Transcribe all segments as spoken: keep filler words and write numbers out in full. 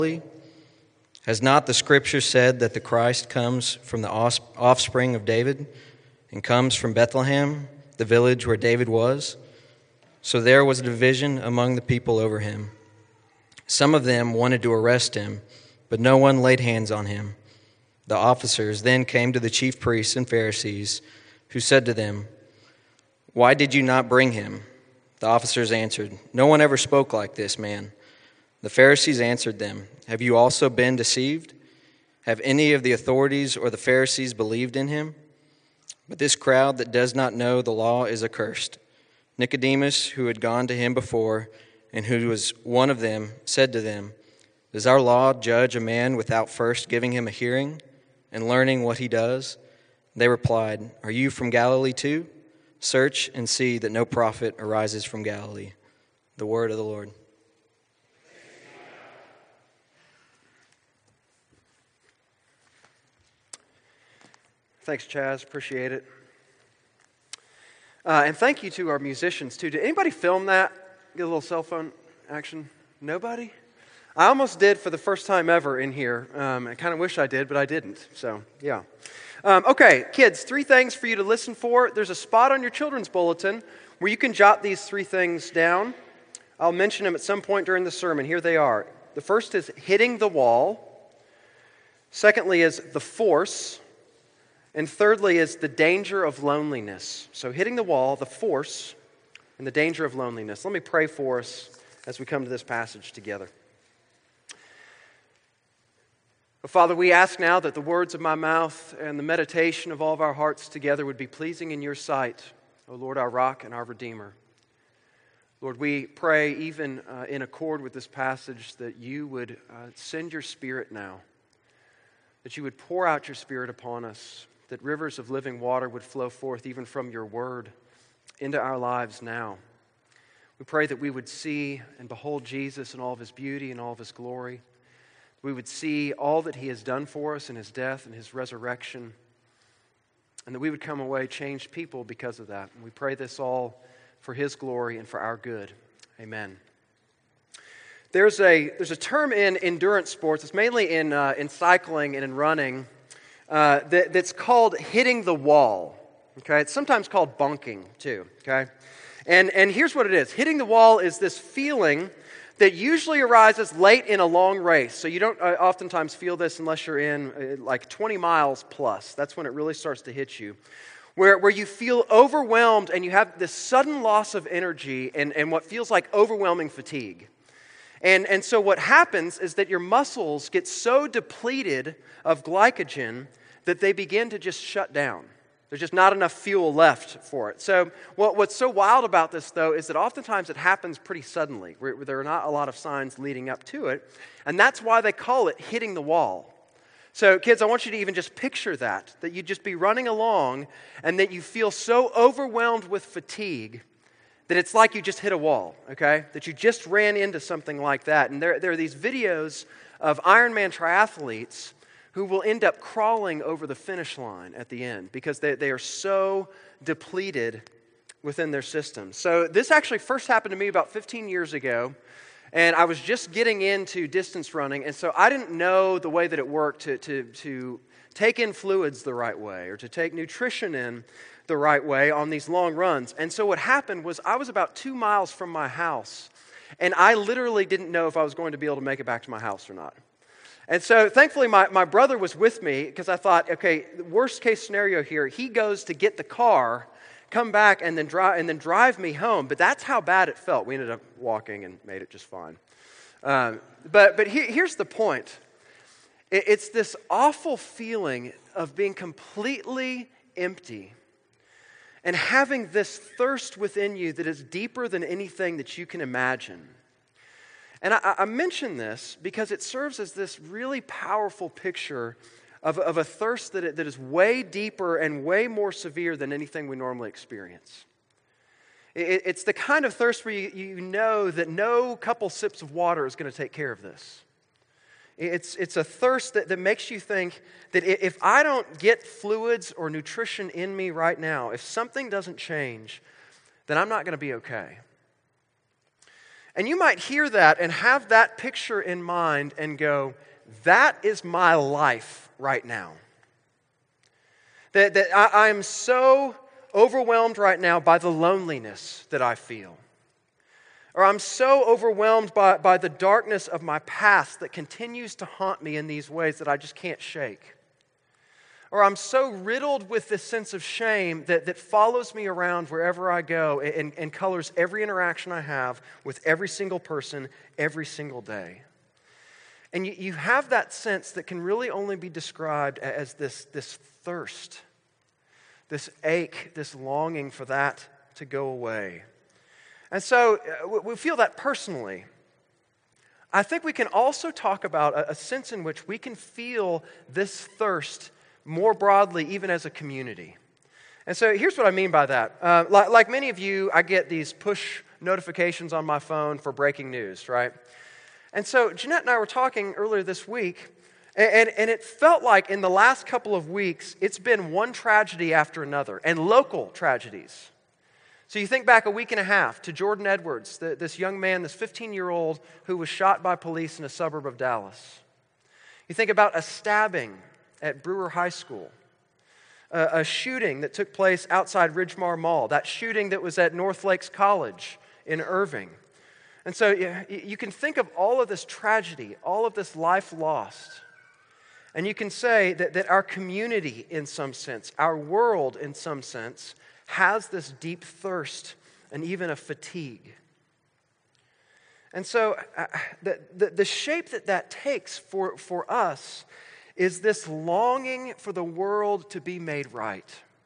Has not the Scripture said that the Christ comes from the offspring of David and comes from Bethlehem, the village where David was? So there was a division among the people over him. Some of them wanted to arrest him, but no one laid hands on him. The officers then came to the chief priests and Pharisees, who said to them, "Why did you not bring him?" The officers answered, "No one ever spoke like this man." The Pharisees answered them, "Have you also been deceived? Have any of the authorities or the Pharisees believed in him? But this crowd that does not know the law is accursed." Nicodemus, who had gone to him before, and who was one of them, said to them, "Does our law judge a man without first giving him a hearing and learning what he does?" They replied, "Are you from Galilee too? Search and see that no prophet arises from Galilee." The word of the Lord. Thanks, Chaz. Appreciate it. Uh, and thank you to our musicians, too. Did anybody film that? Get a little cell phone action? Nobody? I almost did for the first time ever in here. Um, I kind of wish I did, but I didn't. So, yeah. Um, okay, kids, three things for you to listen for. There's a spot on your children's bulletin where you can jot these three things down. I'll mention them at some point during the sermon. Here they are. The first is hitting the wall. Secondly is the force. And thirdly is the danger of loneliness. So hitting the wall, the force, and the danger of loneliness. Let me pray for us as we come to this passage together. Oh, Father, we ask now that the words of my mouth and the meditation of all of our hearts together would be pleasing in your sight, O Lord, our rock and our Redeemer. Lord, we pray even uh, in accord with this passage that you would uh, send your Spirit now, that you would pour out your Spirit upon us, that rivers of living water would flow forth even from your word into our lives now. We pray that we would see and behold Jesus in all of his beauty and all of his glory. We would see all that he has done for us in his death and his resurrection, and that we would come away changed people because of that. And we pray this all for his glory and for our good. Amen. There's a, there's a term in endurance sports, it's mainly in, uh, in cycling and in running, Uh, that, that's called hitting the wall, okay? It's sometimes called bunking, too, okay? And, and here's what it is. Hitting the wall is this feeling that usually arises late in a long race. So you don't uh, oftentimes feel this unless you're in uh, like twenty miles plus. That's when it really starts to hit you. Where, where you feel overwhelmed and you have this sudden loss of energy and, and what feels like overwhelming fatigue. And, and so what happens is that your muscles get so depleted of glycogen that they begin to just shut down. There's just not enough fuel left for it. So what, what's so wild about this, though, is that oftentimes it happens pretty suddenly, where, where there are not a lot of signs leading up to it. And that's why they call it hitting the wall. So kids, I want you to even just picture that, that you'd just be running along and that you feel so overwhelmed with fatigue that it's like you just hit a wall, okay? That you just ran into something like that. And there, there are these videos of Ironman triathletes who will end up crawling over the finish line at the end because they, they are so depleted within their system. So this actually first happened to me about fifteen years ago, and I was just getting into distance running, and so I didn't know the way that it worked to, to, to take in fluids the right way or to take nutrition in the right way on these long runs. And so what happened was I was about two miles from my house, and I literally didn't know if I was going to be able to make it back to my house or not. And so thankfully my, my brother was with me because I thought, okay, worst case scenario here, he goes to get the car, come back and then drive and then drive me home. But that's how bad it felt. We ended up walking and made it just fine. Um, but but he, here's the point. It, it's this awful feeling of being completely empty and having this thirst within you that is deeper than anything that you can imagine. And I, I mention this because it serves as this really powerful picture of, of a thirst that, that is way deeper and way more severe than anything we normally experience. It, it's the kind of thirst where you, you know that no couple sips of water is going to take care of this. It's, it's a thirst that, that makes you think that if I don't get fluids or nutrition in me right now, if something doesn't change, then I'm not going to be okay. And you might hear that and have that picture in mind and go, that is my life right now. That, that I, I am so overwhelmed right now by the loneliness that I feel. Or I'm so overwhelmed by, by the darkness of my past that continues to haunt me in these ways that I just can't shake. Or I'm so riddled with this sense of shame that, that follows me around wherever I go and, and colors every interaction I have with every single person every single day. And you, you have that sense that can really only be described as this, this thirst, this ache, this longing for that to go away. And so uh, we feel that personally. I think we can also talk about a, a sense in which we can feel this thirst more broadly, even as a community. And so here's what I mean by that. Uh, like, like many of you, I get these push notifications on my phone for breaking news, right? And so Jeanette and I were talking earlier this week, and, and, and it felt like in the last couple of weeks, it's been one tragedy after another, and local tragedies. So you think back a week and a half to Jordan Edwards, the, this young man, this fifteen-year-old who was shot by police in a suburb of Dallas. You think about a stabbing at Brewer High School, a, a shooting that took place outside Ridgemar Mall, that shooting that was at North Lakes College in Irving. And so you, you can think of all of this tragedy, all of this life lost, and you can say that, that our community in some sense, our world in some sense, has this deep thirst and even a fatigue. And so uh, the, the, the shape that that takes for, for us is this longing for the world to be made right,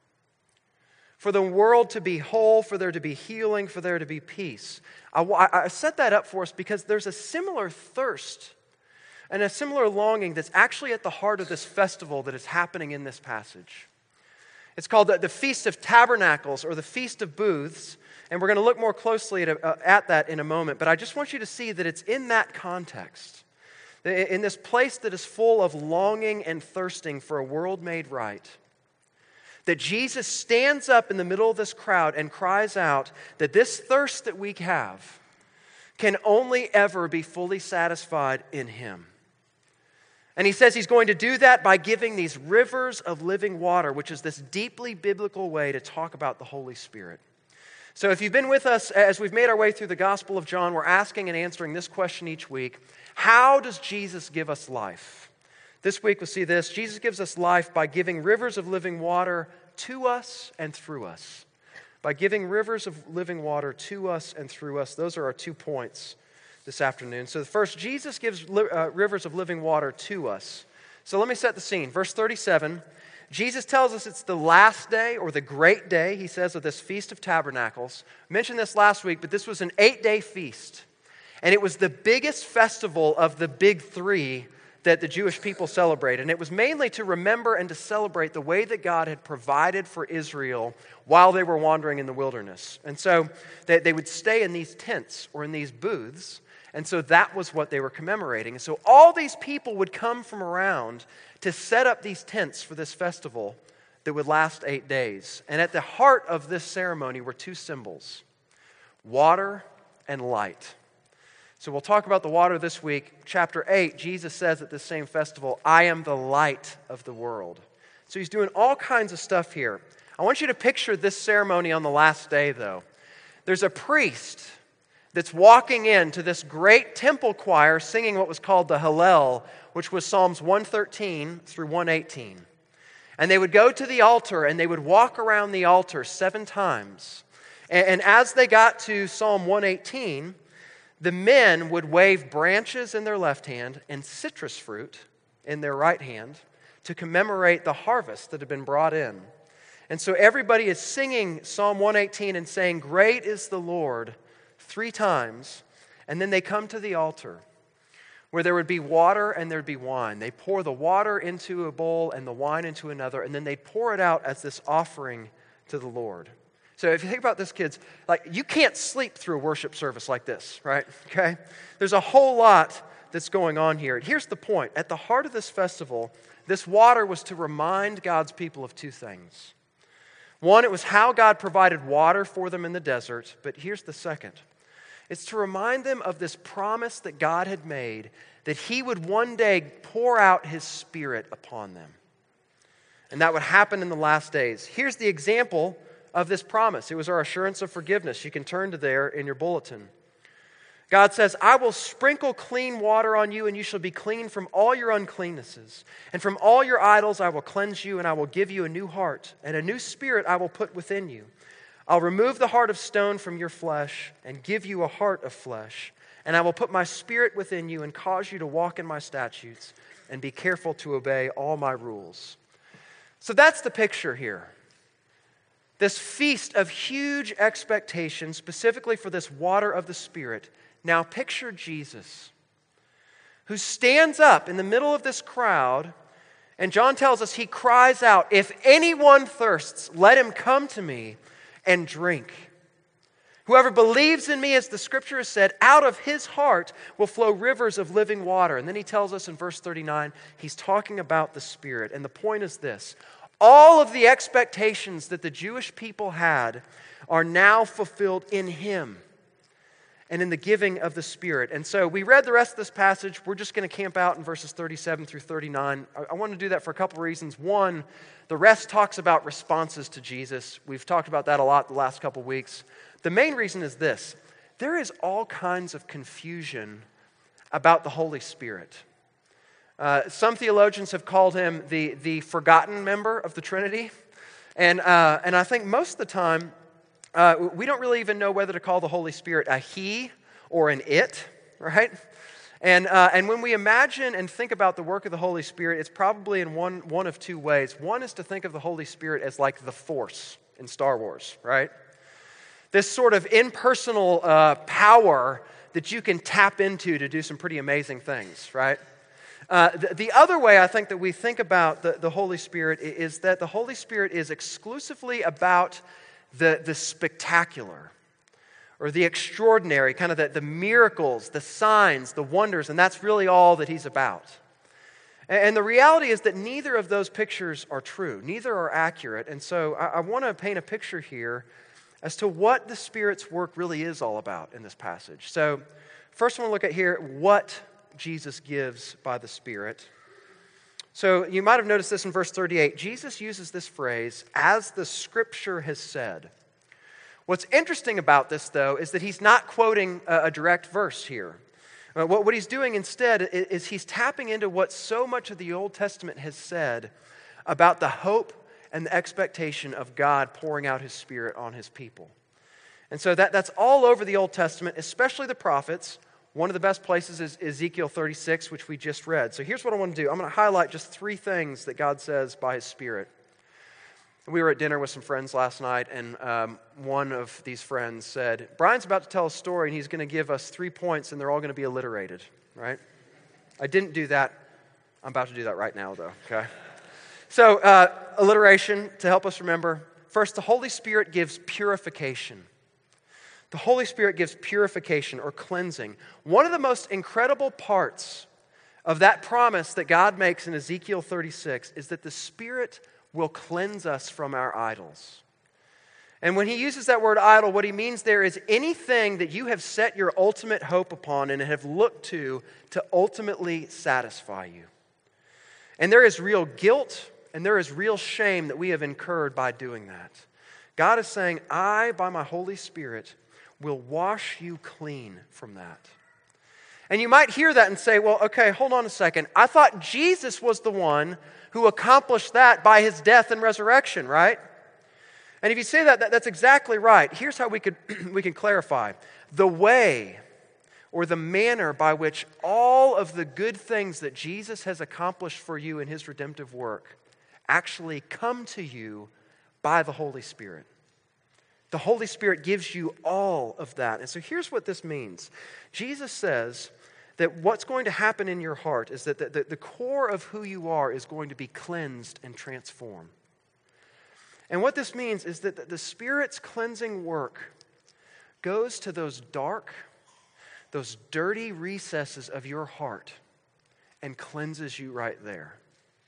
for the world to be whole, for there to be healing, for there to be peace. I, I set that up for us because there's a similar thirst and a similar longing that's actually at the heart of this festival that is happening in this passage. It's called the, the Feast of Tabernacles or the Feast of Booths, and we're going to look more closely at, uh, at that in a moment. But I just want you to see that it's in that context, in this place that is full of longing and thirsting for a world made right, that Jesus stands up in the middle of this crowd and cries out that this thirst that we have can only ever be fully satisfied in Him. And He says He's going to do that by giving these rivers of living water, which is this deeply biblical way to talk about the Holy Spirit. So if you've been with us as we've made our way through the Gospel of John, we're asking and answering this question each week. How does Jesus give us life? This week we'll see this. Jesus gives us life by giving rivers of living water to us and through us. By giving rivers of living water to us and through us. Those are our two points this afternoon. So the first, Jesus gives li- uh, rivers of living water to us. So let me set the scene. Verse thirty-seven, Jesus tells us it's the last day or the great day, he says, of this Feast of Tabernacles. I mentioned this last week, but this was an eight-day feast. And it was the biggest festival of the big three that the Jewish people celebrate. And it was mainly to remember and to celebrate the way that God had provided for Israel while they were wandering in the wilderness. And so they, they would stay in these tents or in these booths. And so that was what they were commemorating. And so all these people would come from around to set up these tents for this festival that would last eight days. And at the heart of this ceremony were two symbols, water and light. So we'll talk about the water this week. Chapter eight, Jesus says at this same festival, I am the light of the world. So He's doing all kinds of stuff here. I want you to picture this ceremony on the last day, though. There's a priest that's walking into this great temple choir singing what was called the Hallel, which was Psalms one thirteen through one eighteen. And they would go to the altar and they would walk around the altar seven times. And, and as they got to Psalm one eighteen, the men would wave branches in their left hand and citrus fruit in their right hand to commemorate the harvest that had been brought in. And so everybody is singing Psalm one eighteen and saying, great is the Lord, three times. And then they come to the altar where there would be water and there'd be wine. They pour the water into a bowl and the wine into another, and then they pour it out as this offering to the Lord. So if you think about this, kids, like you can't sleep through a worship service like this, right? Okay? There's a whole lot that's going on here. Here's the point. At the heart of this festival, this water was to remind God's people of two things. One, it was how God provided water for them in the desert, but here's the second. It's to remind them of this promise that God had made that he would one day pour out his Spirit upon them. And that would happen in the last days. Here's the example of this promise. It was our assurance of forgiveness. You can turn to there in your bulletin. God says, I will sprinkle clean water on you, and you shall be clean from all your uncleannesses. And from all your idols I will cleanse you, and I will give you a new heart, and a new spirit I will put within you. I'll remove the heart of stone from your flesh, and give you a heart of flesh. And I will put my Spirit within you, and cause you to walk in my statutes, and be careful to obey all my rules. So that's the picture here. This feast of huge expectation, specifically for this water of the Spirit. Now picture Jesus, who stands up in the middle of this crowd, and John tells us he cries out, if anyone thirsts, let him come to me and drink. Whoever believes in me, as the scripture has said, out of his heart will flow rivers of living water. And then he tells us in verse thirty-nine, he's talking about the Spirit. And the point is this, all of the expectations that the Jewish people had are now fulfilled in him and in the giving of the Spirit. And so we read the rest of this passage. We're just going to camp out in verses thirty-seven through thirty-nine. I, I want to do that for a couple of reasons. One, the rest talks about responses to Jesus. We've talked about that a lot the last couple of weeks. The main reason is this. There is all kinds of confusion about the Holy Spirit. Uh, some theologians have called him the, the forgotten member of the Trinity. And, uh, and I think most of the time, Uh, we don't really even know whether to call the Holy Spirit a he or an it, right? And uh, and when we imagine and think about the work of the Holy Spirit, it's probably in one, one of two ways. One is to think of the Holy Spirit as like the Force in Star Wars, right? This sort of impersonal uh, power that you can tap into to do some pretty amazing things, right? Uh, the, the other way I think that we think about the, the Holy Spirit is that the Holy Spirit is exclusively about The, the spectacular or the extraordinary, kind of the, the miracles, the signs, the wonders, and that's really all that he's about. And, and the reality is that neither of those pictures are true. Neither are accurate. And so I, I want to paint a picture here as to what the Spirit's work really is all about in this passage. So first I want to look at here what Jesus gives by the Spirit. So you might have noticed this in verse thirty-eight. Jesus uses this phrase, as the Scripture has said. What's interesting about this, though, is that he's not quoting a, a direct verse here. Uh, what, what he's doing instead is, is he's tapping into what so much of the Old Testament has said about the hope and the expectation of God pouring out his Spirit on his people. And so that, that's all over the Old Testament, especially the prophets. One of the best places is Ezekiel thirty-six, which we just read. So here's what I want to do. I'm going to highlight just three things that God says by his Spirit. We were at dinner with some friends last night, and um, one of these friends said, Brian's about to tell a story, and he's going to give us three points, and they're all going to be alliterated, right? I didn't do that. I'm about to do that right now, though, okay? So, uh, alliteration, to help us remember. First, the Holy Spirit gives purification. The Holy Spirit gives purification or cleansing. One of the most incredible parts of that promise that God makes in Ezekiel thirty-six is that the Spirit will cleanse us from our idols. And when he uses that word idol, what he means there is anything that you have set your ultimate hope upon and have looked to to ultimately satisfy you. And there is real guilt and there is real shame that we have incurred by doing that. God is saying, I, by my Holy Spirit, will wash you clean from that. And you might hear that and say, well, okay, hold on a second. I thought Jesus was the one who accomplished that by his death and resurrection, right? And if you say that, that that's exactly right. Here's how we could we can clarify. The way or the manner by which all of the good things that Jesus has accomplished for you in his redemptive work actually come to you by the Holy Spirit. The Holy Spirit gives you all of that. And so here's what this means. Jesus says that what's going to happen in your heart is that the, the, the core of who you are is going to be cleansed and transformed. And what this means is that the Spirit's cleansing work goes to those dark, those dirty recesses of your heart and cleanses you right there.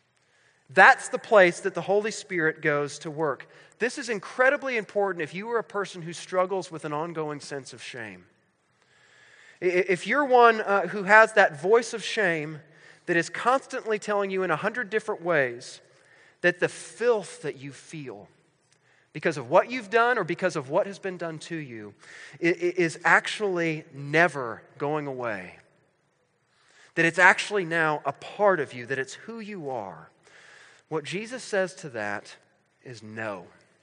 That's the place that the Holy Spirit goes to work. This is incredibly important if you are a person who struggles with an ongoing sense of shame. If you're one uh, who has that voice of shame that is constantly telling you in a hundred different ways that the filth that you feel because of what you've done or because of what has been done to you is actually never going away, that it's actually now a part of you, that it's who you are, what Jesus says to that is no.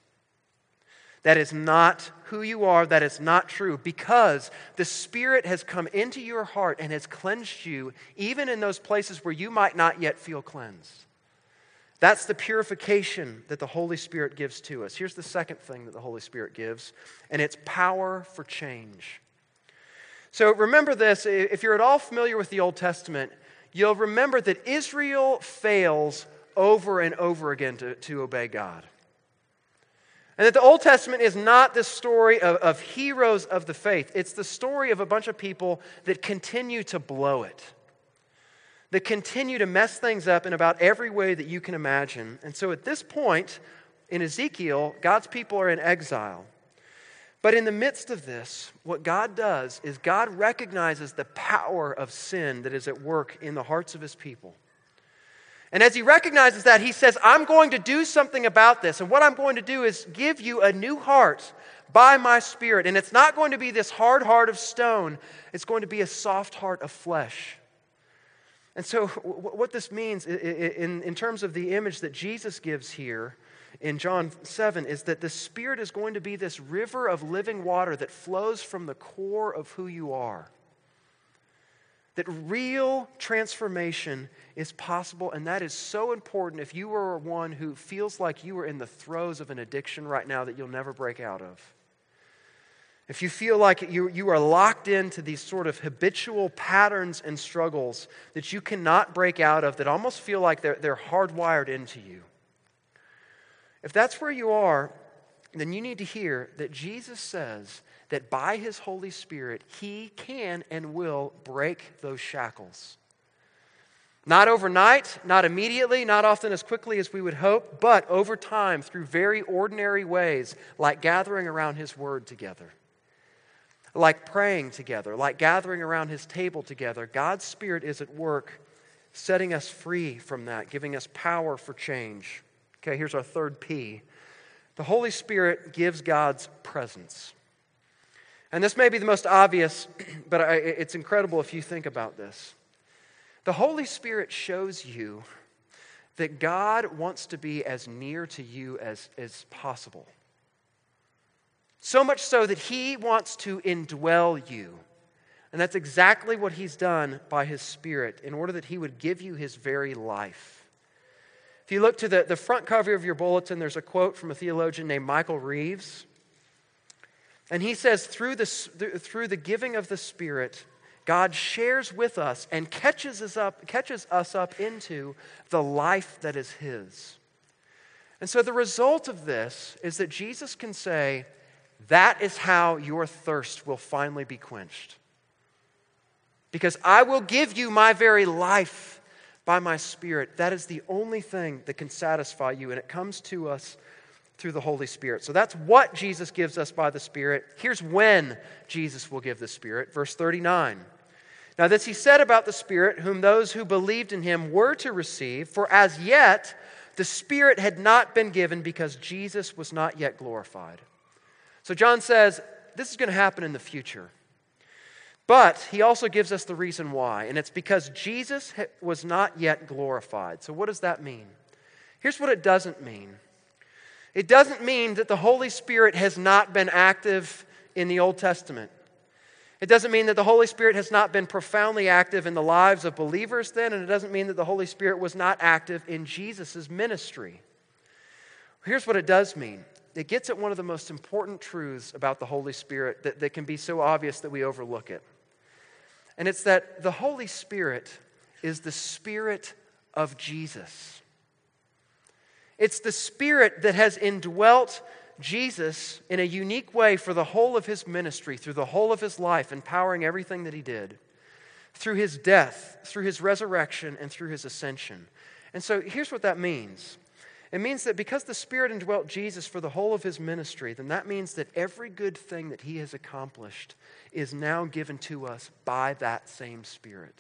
That is not who you are. That is not true, because the Spirit has come into your heart and has cleansed you even in those places where you might not yet feel cleansed. That's the purification that the Holy Spirit gives to us. Here's the second thing that the Holy Spirit gives, and it's power for change. So remember this, if you're at all familiar with the Old Testament, you'll remember that Israel fails over and over again to, to obey God. And that the Old Testament is not this story of, of heroes of the faith. It's the story of a bunch of people that continue to blow it, that continue to mess things up in about every way that you can imagine. And so at this point in Ezekiel, God's people are in exile. But in the midst of this, what God does is God recognizes the power of sin that is at work in the hearts of His people. And as He recognizes that, He says, I'm going to do something about this. And what I'm going to do is give you a new heart by my Spirit. And it's not going to be this hard heart of stone. It's going to be a soft heart of flesh. And so what this means in, in terms of the image that Jesus gives here in John seven is that the Spirit is going to be this river of living water that flows from the core of who you are. That real transformation is possible, and that is so important if you are one who feels like you are in the throes of an addiction right now that you'll never break out of. If you feel like you, you are locked into these sort of habitual patterns and struggles that you cannot break out of, that almost feel like they're, they're hardwired into you. If that's where you are, then you need to hear that Jesus says that by His Holy Spirit, He can and will break those shackles. Not overnight, not immediately, not often as quickly as we would hope, but over time through very ordinary ways, like gathering around His Word together, like praying together, like gathering around His table together. God's Spirit is at work setting us free from that, giving us power for change. Okay, here's our third P. The Holy Spirit gives God's presence. And this may be the most obvious, but it's incredible if you think about this. The Holy Spirit shows you that God wants to be as near to you as, as possible. So much so that He wants to indwell you. And that's exactly what He's done by His Spirit in order that He would give you His very life. If you look to the, the front cover of your bulletin, there's a quote from a theologian named Michael Reeves. And he says, through the, through the giving of the Spirit, God shares with us and catches us up, catches us up into the life that is His. And so the result of this is that Jesus can say, that is how your thirst will finally be quenched. Because I will give you my very life by my Spirit. That is the only thing that can satisfy you, and it comes to us through the Holy Spirit. So that's what Jesus gives us by the Spirit. Here's when Jesus will give the Spirit. Verse thirty-nine. Now this He said about the Spirit, whom those who believed in Him were to receive, for as yet the Spirit had not been given because Jesus was not yet glorified. So John says, this is going to happen in the future. But he also gives us the reason why, and it's because Jesus was not yet glorified. So what does that mean? Here's what it doesn't mean. It doesn't mean that the Holy Spirit has not been active in the Old Testament. It doesn't mean that the Holy Spirit has not been profoundly active in the lives of believers then, and it doesn't mean that the Holy Spirit was not active in Jesus' ministry. Here's what it does mean. It gets at one of the most important truths about the Holy Spirit that, that can be so obvious that we overlook it. And it's that the Holy Spirit is the Spirit of Jesus. It's the Spirit that has indwelt Jesus in a unique way for the whole of His ministry, through the whole of His life, empowering everything that He did, through His death, through His resurrection, and through His ascension. And so here's what that means. It means that because the Spirit indwelt Jesus for the whole of his ministry, then that means that every good thing that he has accomplished is now given to us by that same Spirit.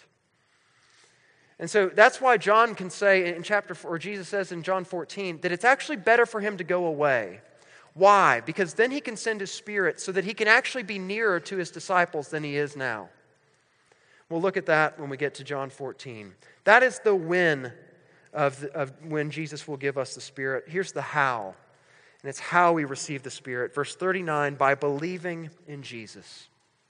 And so that's why John can say in chapter four, or Jesus says in John fourteen, that it's actually better for him to go away. Why? Because then he can send his Spirit so that he can actually be nearer to his disciples than he is now. We'll look at that when we get to John fourteen. That is the when of, the, of when Jesus will give us the Spirit. Here's the how. And it's how we receive the Spirit. Verse thirty-nine, by believing in Jesus.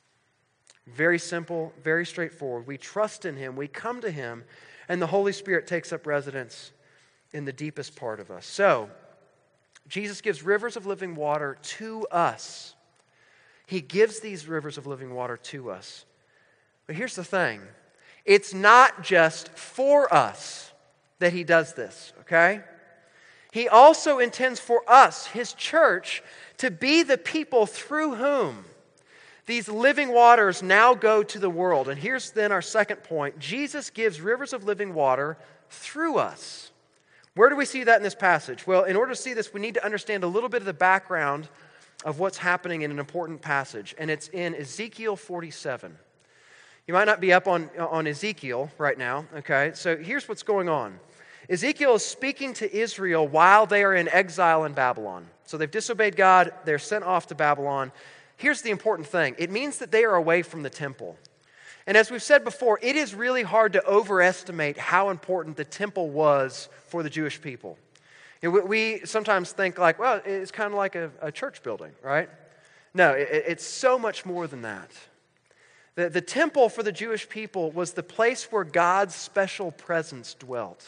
Very simple, very straightforward. We trust in him, we come to him, and the Holy Spirit takes up residence in the deepest part of us. So, Jesus gives rivers of living water to us. He gives these rivers of living water to us. But here's the thing. It's not just for us that he does this, okay? He also intends for us, his church, to be the people through whom these living waters now go to the world. And here's then our second point. Jesus gives rivers of living water through us. Where do we see that in this passage? Well, in order to see this, we need to understand a little bit of the background of what's happening in an important passage. And it's in Ezekiel forty-seven. You might not be up on, on Ezekiel right now, okay? So here's what's going on. Ezekiel is speaking to Israel while they are in exile in Babylon. So they've disobeyed God, they're sent off to Babylon. Here's the important thing. It means that they are away from the temple. And as we've said before, it is really hard to overestimate how important the temple was for the Jewish people. You know, we sometimes think like, well, it's kind of like a, a church building, right? No, it, it's so much more than that. The, the temple for the Jewish people was the place where God's special presence dwelt,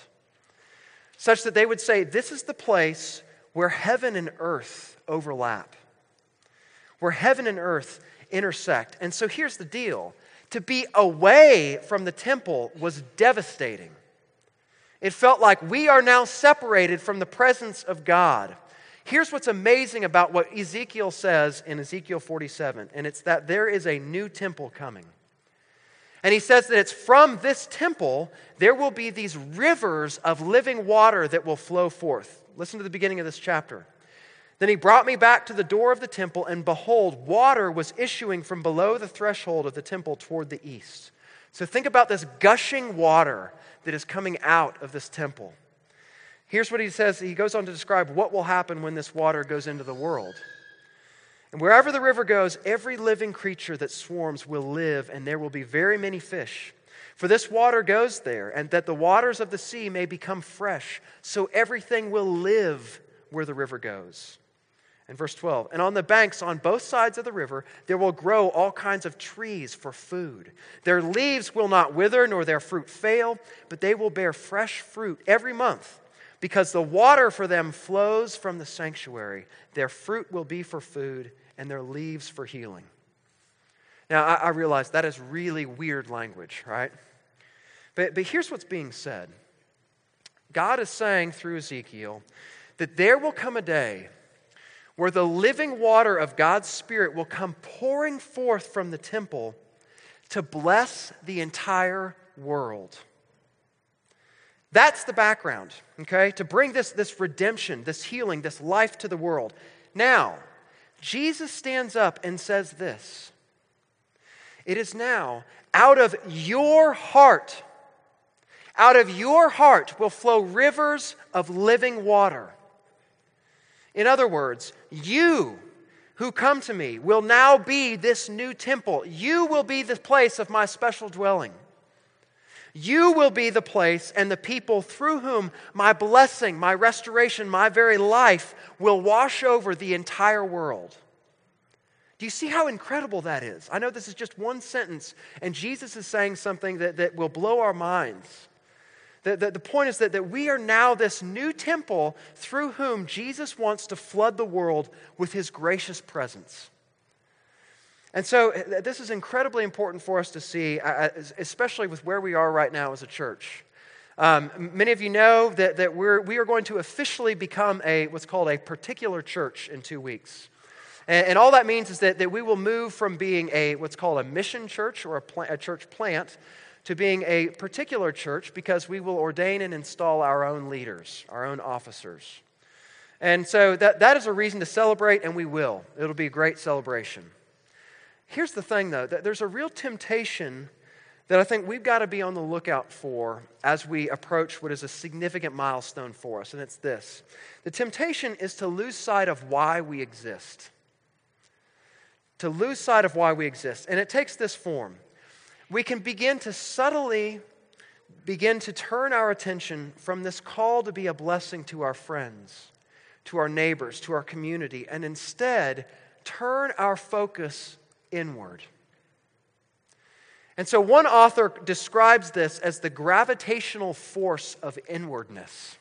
such that they would say, this is the place where heaven and earth overlap, where heaven and earth intersect. And so here's the deal. To be away from the temple was devastating. It felt like we are now separated from the presence of God. Here's what's amazing about what Ezekiel says in Ezekiel forty-seven, and it's that there is a new temple coming. And he says that it's from this temple there will be these rivers of living water that will flow forth. Listen to the beginning of this chapter. Then he brought me back to the door of the temple, and behold, water was issuing from below the threshold of the temple toward the east. So think about this gushing water that is coming out of this temple. Here's what he says. He goes on to describe what will happen when this water goes into the world. And wherever the river goes, every living creature that swarms will live, and there will be very many fish. For this water goes there, and that the waters of the sea may become fresh, so everything will live where the river goes. And verse twelve, and on the banks on both sides of the river, there will grow all kinds of trees for food. Their leaves will not wither, nor their fruit fail, but they will bear fresh fruit every month, because the water for them flows from the sanctuary. Their fruit will be for food, and their leaves for healing. Now, I, I realize that is really weird language, right? But, but here's what's being said. God is saying through Ezekiel that there will come a day where the living water of God's Spirit will come pouring forth from the temple to bless the entire world. That's the background, okay? To bring this, this redemption, this healing, this life to the world. Now, Jesus stands up and says this. It is now out of your heart, out of your heart will flow rivers of living water. In other words, you who come to me will now be this new temple. You will be the place of my special dwelling. You will be the place and the people through whom my blessing, my restoration, my very life will wash over the entire world. Do you see how incredible that is? I know this is just one sentence, and Jesus is saying something that, that will blow our minds. The, the, the point is that, that we are now this new temple through whom Jesus wants to flood the world with his gracious presence. And so this is incredibly important for us to see, especially with where we are right now as a church. Um, many of you know that, that we're, we are going to officially become a what's called a particular church in two weeks. And, and all that means is that, that we will move from being a what's called a mission church or a, plant, a church plant to being a particular church, because we will ordain and install our own leaders, our own officers. And so that, that is a reason to celebrate, and we will. It'll be a great celebration. Here's the thing, though. That there's a real temptation that I think we've got to be on the lookout for as we approach what is a significant milestone for us, and it's this. The temptation is to lose sight of why we exist. To lose sight of why we exist. And it takes this form. We can begin to subtly begin to turn our attention from this call to be a blessing to our friends, to our neighbors, to our community, and instead turn our focus inward. And so one author describes this as the gravitational force of inwardness.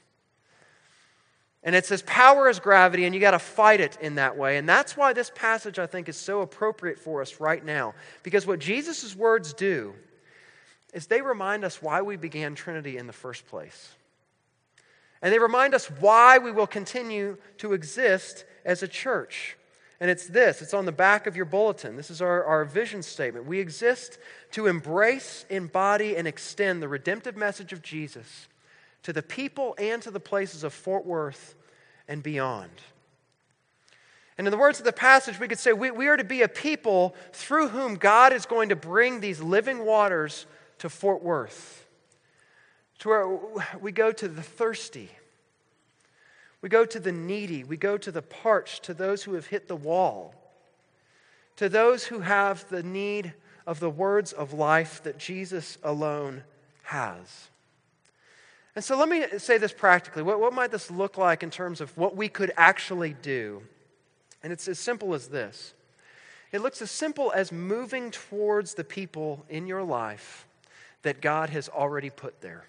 And it's as power as gravity, and you got to fight it in that way. And that's why this passage, I think, is so appropriate for us right now. Because what Jesus' words do is they remind us why we began Trinity in the first place. And they remind us why we will continue to exist as a church. And it's this, it's on the back of your bulletin. This is our, our vision statement. We exist to embrace, embody, and extend the redemptive message of Jesus to the people and to the places of Fort Worth and beyond. And in the words of the passage, we could say we, we are to be a people through whom God is going to bring these living waters to Fort Worth. To where we go to the thirsty. We go to the needy. We go to the parched, to those who have hit the wall. To those who have the need of the words of life that Jesus alone has. And so let me say this practically. What, what might this look like in terms of what we could actually do? And it's as simple as this. It looks as simple as moving towards the people in your life that God has already put there.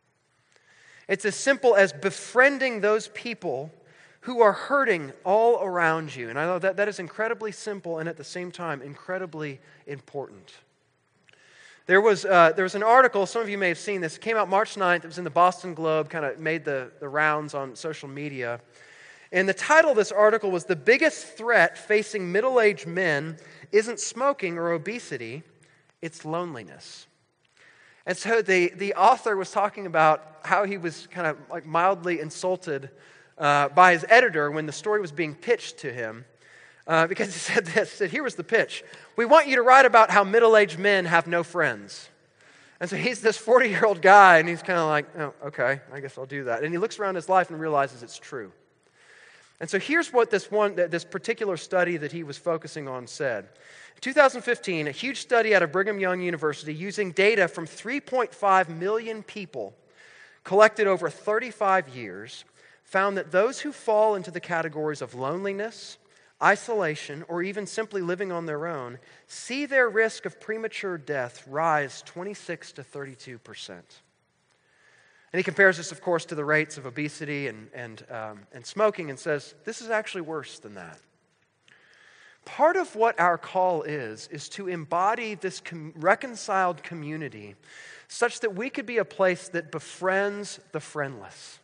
It's as simple as befriending those people who are hurting all around you. And I know that that is incredibly simple and at the same time incredibly important. There was, uh, there was an article, some of you may have seen this, it came out March ninth, it was in the Boston Globe, kind of made the, the rounds on social media. And the title of this article was, "The Biggest Threat Facing Middle-Aged Men Isn't Smoking or Obesity, It's Loneliness." And so the, the author was talking about how he was kind of like mildly insulted uh, by his editor when the story was being pitched to him. Uh, because he said this, he said, here was the pitch. We want you to write about how middle-aged men have no friends. And so he's this forty-year-old guy, and he's kind of like, oh, okay, I guess I'll do that. And he looks around his life and realizes it's true. And so here's what this one, this particular study that he was focusing on said. In two thousand fifteen, a huge study out of Brigham Young University using data from three point five million people collected over thirty-five years found that those who fall into the categories of loneliness, isolation, or even simply living on their own see their risk of premature death rise twenty-six to thirty-two percent. And he compares this, of course, to the rates of obesity and, and, um, and smoking and says, this is actually worse than that. Part of what our call is, is to embody this com- reconciled community such that we could be a place that befriends the friendless,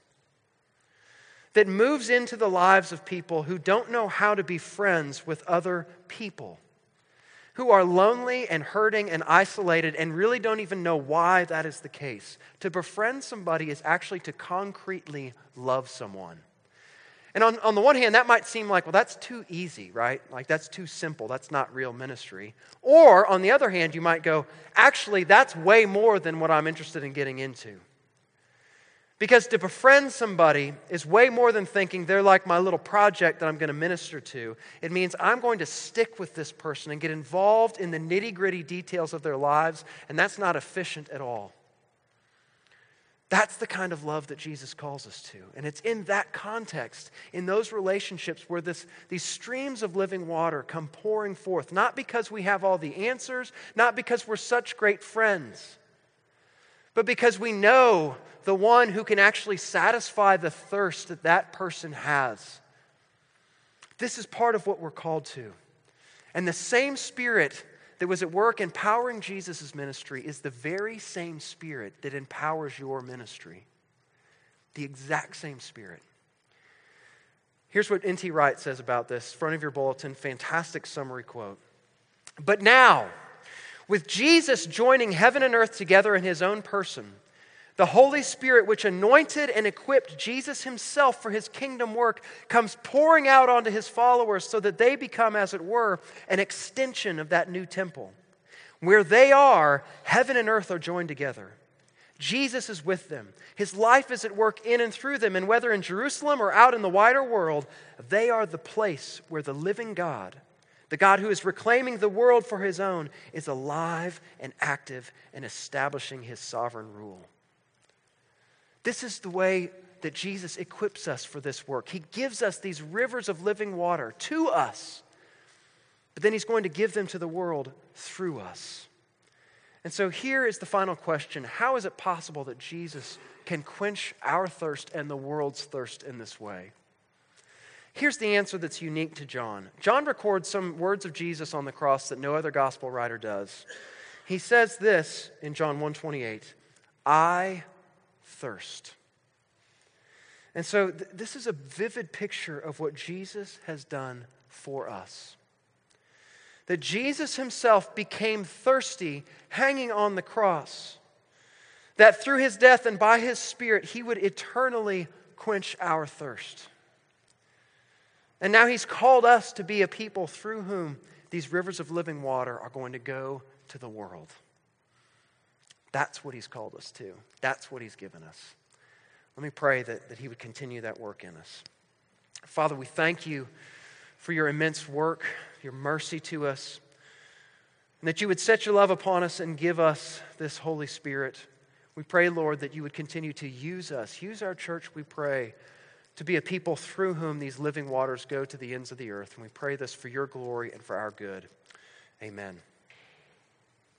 that moves into the lives of people who don't know how to be friends with other people, who are lonely and hurting and isolated and really don't even know why that is the case. To befriend somebody is actually to concretely love someone. And on, on the one hand, that might seem like, well, that's too easy, right? Like, that's too simple. That's not real ministry. Or, on the other hand, you might go, actually, that's way more than what I'm interested in getting into. Because to befriend somebody is way more than thinking they're like my little project that I'm going to minister to. It means I'm going to stick with this person and get involved in the nitty-gritty details of their lives, and that's not efficient at all. That's the kind of love that Jesus calls us to. And it's in that context, in those relationships where this, these streams of living water come pouring forth, not because we have all the answers, not because we're such great friends, but because we know the one who can actually satisfy the thirst that that person has. This is part of what we're called to. And the same Spirit that was at work empowering Jesus' ministry is the very same Spirit that empowers your ministry. The exact same Spirit. Here's what N T Wright says about this. Front of your bulletin, fantastic summary quote. But now, with Jesus joining heaven and earth together in his own person, The Holy Spirit, which anointed and equipped Jesus himself for his kingdom work, comes pouring out onto his followers so that they become, as it were, an extension of that new temple. Where they are, heaven and earth are joined together. Jesus is with them. His life is at work in and through them. And whether in Jerusalem or out in the wider world, they are the place where the living God, the God who is reclaiming the world for his own, is alive and active and establishing his sovereign rule. This is the way that Jesus equips us for this work. He gives us these rivers of living water to us, but then he's going to give them to the world through us. And so here is the final question. How is it possible that Jesus can quench our thirst and the world's thirst in this way? Here's the answer that's unique to John. John records some words of Jesus on the cross that no other gospel writer does. He says this in John one twenty-eight, I thirst. And so th- this is a vivid picture of what Jesus has done for us. That Jesus himself became thirsty hanging on the cross. That through his death and by his Spirit, he would eternally quench our thirst. And now he's called us to be a people through whom these rivers of living water are going to go to the world. That's what he's called us to. That's what he's given us. Let me pray that, that he would continue that work in us. Father, we thank you for your immense work, your mercy to us, and that you would set your love upon us and give us this Holy Spirit. We pray, Lord, that you would continue to use us. Use our church, we pray, to be a people through whom these living waters go to the ends of the earth. And we pray this for your glory and for our good. Amen.